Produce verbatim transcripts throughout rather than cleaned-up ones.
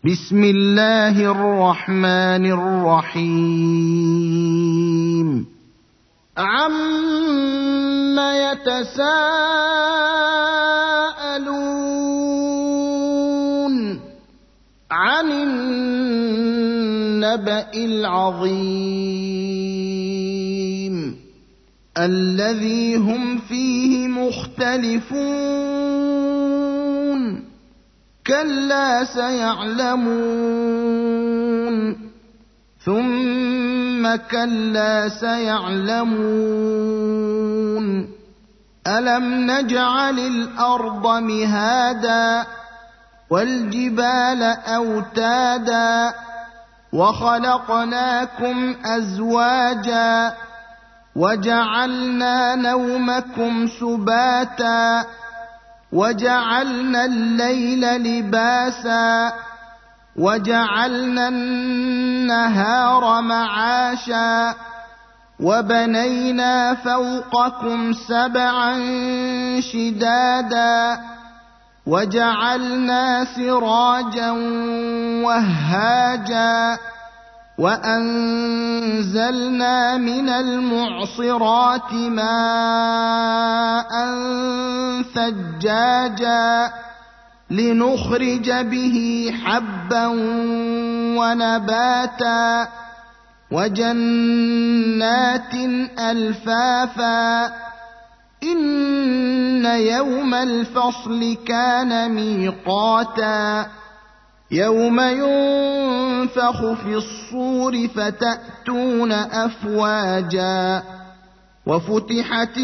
بسم الله الرحمن الرحيم عَمَّ يَتَسَاءَلُونَ عَنِ النَّبَإِ الْعَظِيمِ الَّذِي هُمْ فِيهِ مُخْتَلِفُونَ كَلَّا سَيَعْلَمُونَ ثُمَّ كَلَّا سَيَعْلَمُونَ أَلَمْ نَجْعَلِ الْأَرْضَ مِهَادًا وَالْجِبَالَ أَوْتَادًا وَخَلَقْنَاكُمْ أَزْوَاجًا وَجَعَلْنَا نَوْمَكُمْ سُبَاتًا وَجَعَلْنَا اللَّيْلَ لِبَاسًا وَجَعَلْنَا النَّهَارَ مَعَاشًا وَبَنَيْنَا فَوْقَكُمْ سَبْعًا شِدَادًا وَجَعَلْنَا سِرَاجًا وَهَّاجًا وَأَنزَلْنَا مِنَ الْمُعْصِرَاتِ مَاءً ثَجَّاجًا لِنُخْرِجَ بِهِ حَبًّا وَنَبَاتًا وَجَنَّاتٍ أَلْفَافًا إِنَّ يَوْمَ الْفَصْلِ كَانَ مِيقَاتًا يَوْمَ يُنفَخُ فِي الصُّورِ فَتَأْتُونَ أَفْوَاجًا وَفُتِحَتِ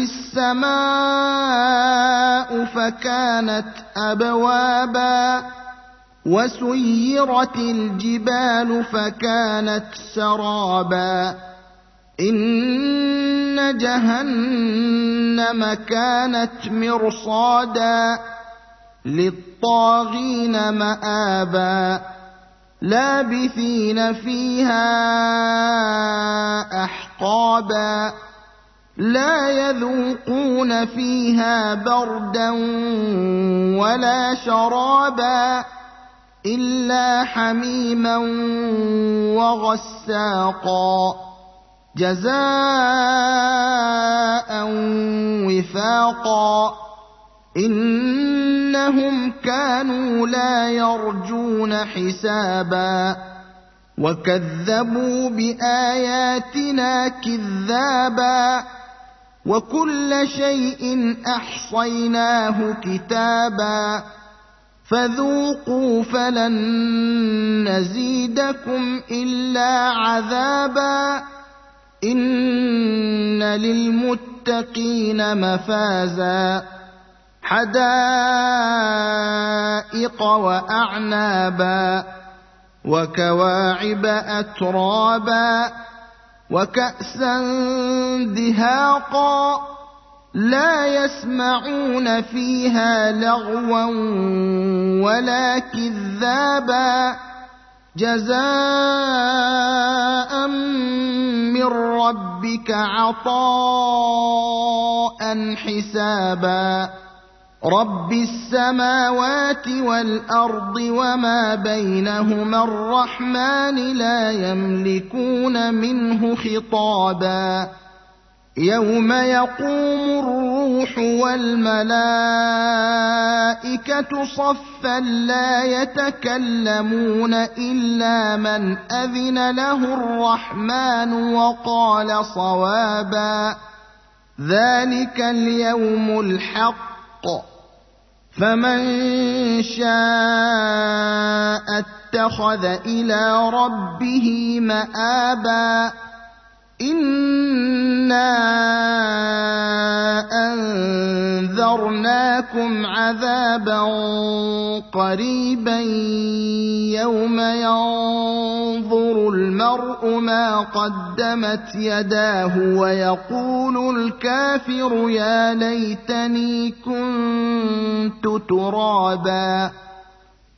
السَّمَاءُ فَكَانَتْ أَبْوَابًا وَسُيِّرَتِ الْجِبَالُ فَكَانَتْ سَرَابًا إِنَّ جَهَنَّمَ كَانَتْ مِرْصَادًا لِّلطَّاغِينَ مَآبًا لَّابِثِينَ فِيهَا أَحْقَابًا لَّا يَذُوقُونَ فِيهَا بَرْدًا وَلَا شَرَابًا إِلَّا حَمِيمًا وَغَسَّاقًا جَزَاءً وِفَاقًا إِنَّهُمْ كَانُوا لَا يَرْجُونَ حِسَابًا وَكَذَّبُوا بِآيَاتِنَا كِذَّابًا وَكُلَّ شَيْءٍ أَحْصَيْنَاهُ كِتَابًا فَذُوقُوا فَلَن نَّزِيدَكُمْ إِلَّا عَذَابًا إِنَّ لِلْمُتَّقِينَ مَفَازًا حَدَائِقَ وَأَعْنَابًا وَكَوَاعِبَ أَتْرَابًا وَكَأْسًا دِهَاقًا لَّا يَسْمَعُونَ فِيهَا لَغْوًا وَلَا كِذَّابًا جَزَاءً مِّن رَّبِّكَ عَطَاءً حِسَابًا رَبِّ السَّمَاوَاتِ وَالْأَرْضِ وَمَا بَيْنَهُمَا الرَّحْمَٰنِ لَا يَمْلِكُونَ مِنْهُ خِطَابًا يَوْمَ يَقُومُ الرُّوحُ وَالْمَلَائِكَةُ صَفًّا لَّا يَتَكَلَّمُونَ إِلَّا مَنْ أَذِنَ لَهُ الرَّحْمَٰنُ وَقَالَ صَوَابًا ذَٰلِكَ الْيَوْمُ الْحَقُّ فَمَن شَاءَ اتَّخَذَ إِلَىٰ رَبِّهِ مَآبًا إِنَّا أَنذَرْنَاكُمْ عَذَابًا قَرِيبًا يَوْمَ يَنظُرُ الْمَرْءُ مَا قَدَّمَتْ يَدَاهُ وَيَقُولُ الْكَافِرُ يَا لَيْتَنِي كُنتُ تُرَابًا